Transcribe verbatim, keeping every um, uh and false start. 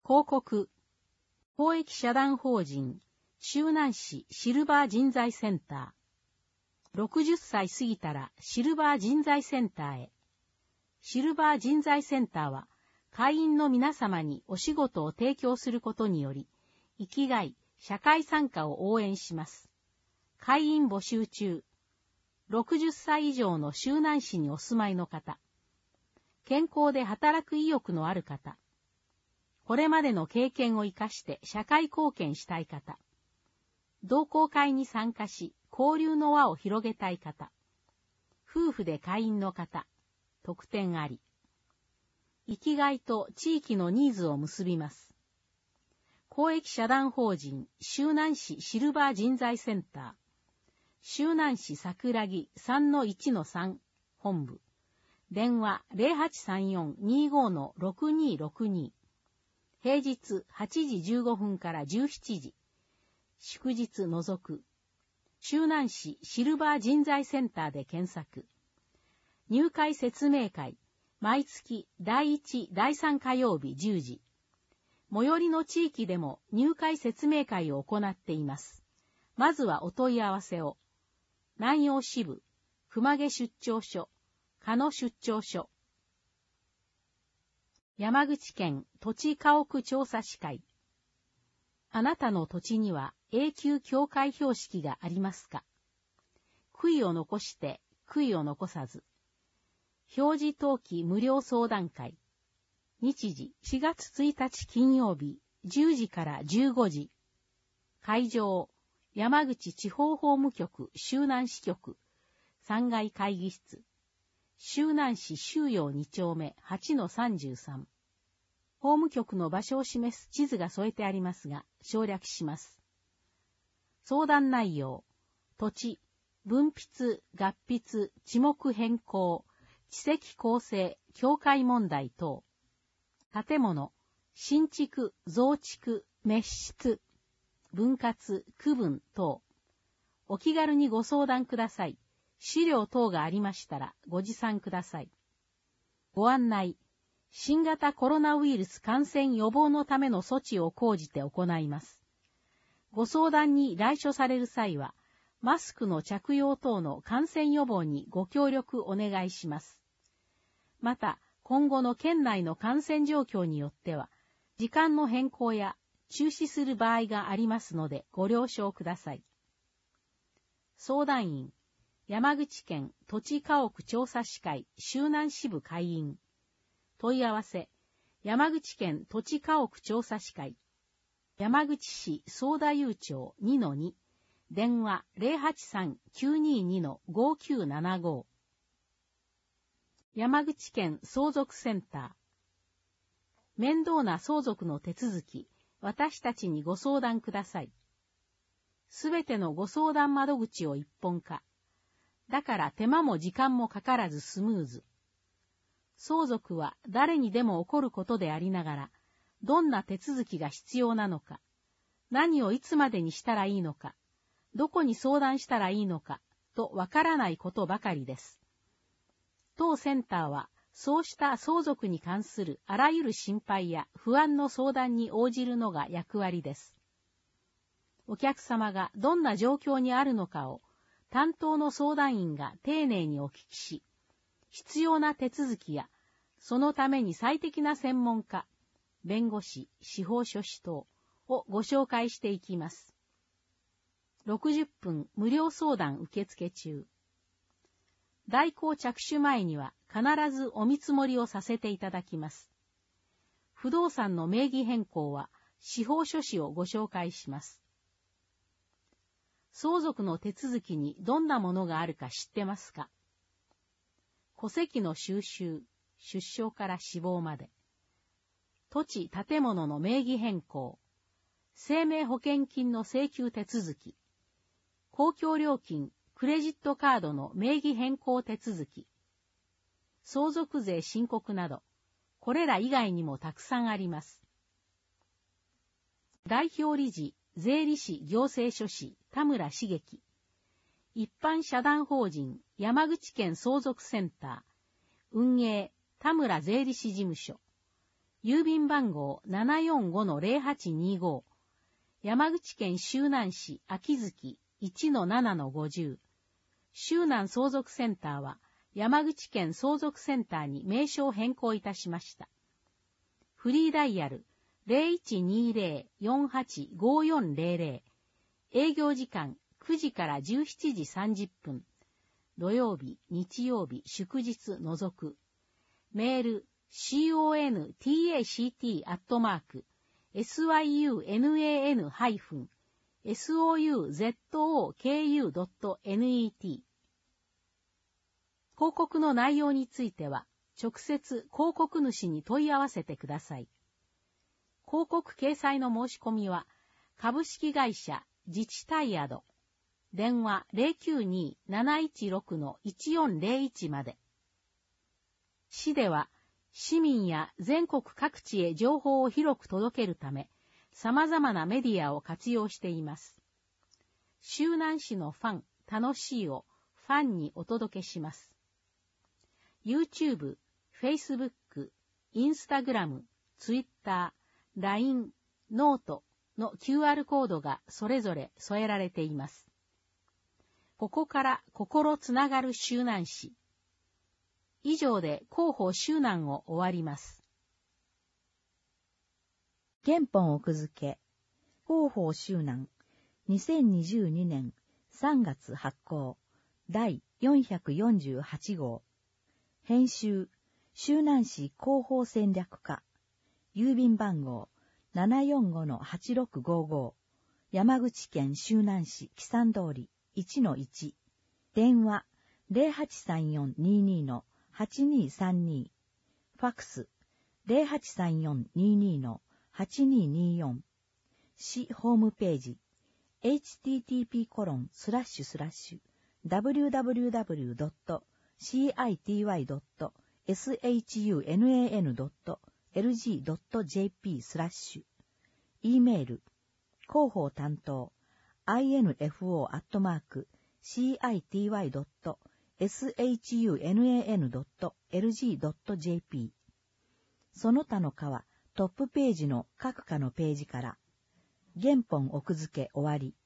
広告。公益社団法人、周南市シルバー人材センター。ろくじゅっさい過ぎたらシルバー人材センターへ。シルバー人材センターは、会員の皆様にお仕事を提供することにより、生きがい、社会参加を応援します。会員募集中。ろくじゅっさい以上の周南市にお住まいの方。健康で働く意欲のある方。これまでの経験を生かして社会貢献したい方。同好会に参加し、交流の輪を広げたい方。夫婦で会員の方。特典あり。生きがいと地域のニーズを結びます。公益社団法人、周南市シルバー人材センター。周南市桜木 さんのいちのさん 本部。電話 ゼロはちさんよん にご ろくにろくに。平日はちじじゅうごふんからじゅうしちじ。祝日除く。周南市シルバー人材センターで検索。入会説明会。毎月だいいち、だいさん火曜日じゅうじ。最寄りの地域でも入会説明会を行っています。まずはお問い合わせを。南陽支部、熊毛出張所、加野出張所。山口県土地家屋調査士会。あなたの土地には永久境界標識がありますか？悔いを残して悔いを残さず。表示登記無料相談会。日時しがつついたち金曜日じゅうじからじゅうごじ。会場山口地方法務局周南支局さんがい会議室。周南市周陽にちょうめ はちのさんじゅうさん。法務局の場所を示す地図が添えてありますが、省略します。相談内容、土地、分筆、合筆、地目変更、地籍構成、境界問題等。建物、新築、増築、滅失、分割、区分等。お気軽にご相談ください。資料等がありましたらご持参ください。ご案内。新型コロナウイルス感染予防のための措置を講じて行います。ご相談に来所される際は、マスクの着用等の感染予防にご協力お願いします。また、今後の県内の感染状況によっては、時間の変更や中止する場合がありますのでご了承ください。相談員、山口県土地家屋調査士会周南支部会員。問い合わせ、山口県土地家屋調査士会。山口市総田悠町 にのに。電話 ゼロはちさん きゅうにに ごきゅうななご。山口県相続センター。面倒な相続の手続き、私たちにご相談ください。すべてのご相談窓口を一本化。だから手間も時間もかからずスムーズ。相続は誰にでも起こることでありながら、どんな手続きが必要なのか、何をいつまでにしたらいいのか、どこに相談したらいいのか、とわからないことばかりです。当センターは、そうした相続に関するあらゆる心配や不安の相談に応じるのが役割です。お客様がどんな状況にあるのかを、担当の相談員が丁寧にお聞きし、必要な手続きや、そのために最適な専門家、弁護士、司法書士等をご紹介していきます。ろくじゅっぷん無料相談受付中。代行着手前には必ずお見積もりをさせていただきます。不動産の名義変更は司法書士をご紹介します。相続の手続きにどんなものがあるか知ってますか？戸籍の収集、出生から死亡まで。土地・建物の名義変更。生命保険金の請求手続き。公共料金、クレジットカードの名義変更手続き。相続税申告など、これら以外にもたくさんあります。代表理事、税理士行政書士、田村茂樹。一般社団法人、山口県相続センター。運営、田村税理士事務所。 郵便番号 ななよんごのゼロはちにご、山口県周南市秋月 いちのななのごじゅう、周南相続センターは山口県相続センターに名称変更いたしました。フリーダイヤル ゼロいちにゼロ よんはち ごよんゼロゼロ、営業時間くじからじゅうしちじさんじゅっぷん、土曜日、日曜日、祝日除く。メール コンタクト アットマーク シュナン ハイフン ソゾク ドット ネット。広告の内容については、直接広告主に問い合わせてください。広告掲載の申し込みは、株式会社自治体宿、電話 ゼロきゅうに なないちろく いちよんゼロいち まで。市では、市民や全国各地へ情報を広く届けるため、様々なメディアを活用しています。周南市のファン、楽しいをファンにお届けします。YouTube、Facebook、Instagram、Twitter、ライン、ノートの キューアール コードがそれぞれ添えられています。ここから心つながる周南市。以上で広報周南を終わります。 原本奥付け、広報周南、にせんにじゅうにねんさんがつ発行、だいよんひゃくよんじゅうはちごう。編集、周南市広報戦略課、郵便番号 ななよんごのはちろくごご、山口県周南市木山通り いちのいち、電話 ゼロはちさんよんににのはちにさんに、ファックス ゼロはちさんよんににのはちにによん、市ホームページ エイチティーティーピーコロンスラッシュスラッシュダブリューダブリューダブリュードットシーアイティーワイドットエスエイチユーエヌエーエヌドットエルジードットジェーピー スラッシュ、 E メール広報担当 アイエヌエフオー アットマーク シーアイティーワイドットエスエイチユーエヌエーエヌドットエルジードットジェーピー。 その他の課はトップページの各課のページから。原本奥付け終わり。